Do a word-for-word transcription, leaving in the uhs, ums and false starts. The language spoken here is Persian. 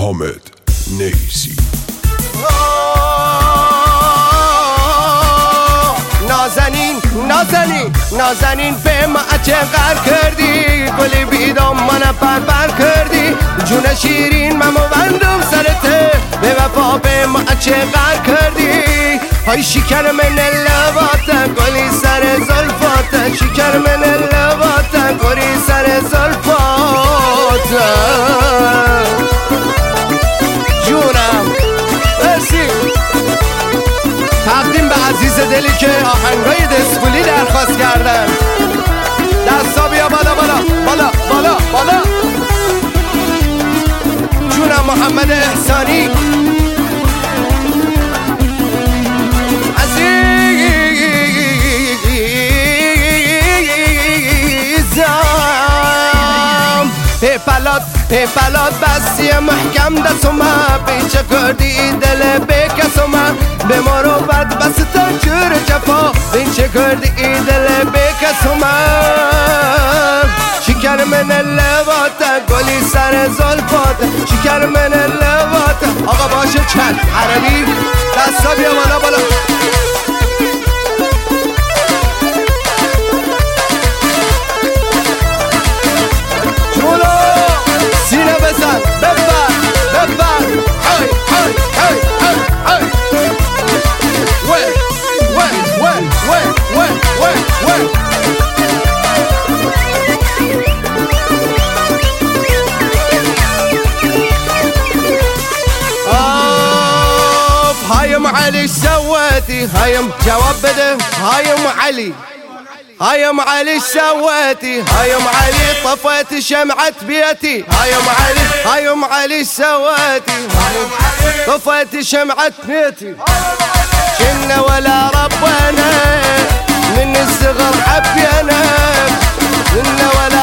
حامد نیسی. نازنین نازنین نازنین به ما چقدر کردی، گلی بیدام من پر پر کردی، جون شیرین من موندم سرته، به وفا به ما چقدر کردی. های شکر من لباتا گلی سر زلفاتا، شکر من لباتا گلی سر زلفاتا. جونم مرسی. تقدیم به عزیز دلی که آهنگای دسپولی درخواست کردن. دستا بیا بالا بالا بالا بالا بالا. جونم محمد احسانی عزیزم. پیپلات پیپلات بستی محکم دستومه، پیچه کردی دل بکسومه، به ما رو بد بستا جور جفا، پیچه کردی دل بکسومه. شکر من لباتا گلی سر زلفاتا، شکر من لباتا. آقا باشه چند عربی دستا بیا بالا بالا. سینه بزن ببر ببر. های های های های های. وی وی وی وی وی وی وی. آف هایم علی سويتي، هایم جواب بده. هایم علی هايم علي سويتي، هايم علي طفيت شمعة بيتي، هايم علي هايم علي سويتي، طفيت شمعة بيتي. كنا ولا ربنا من الصغر حبينا، كنا ولا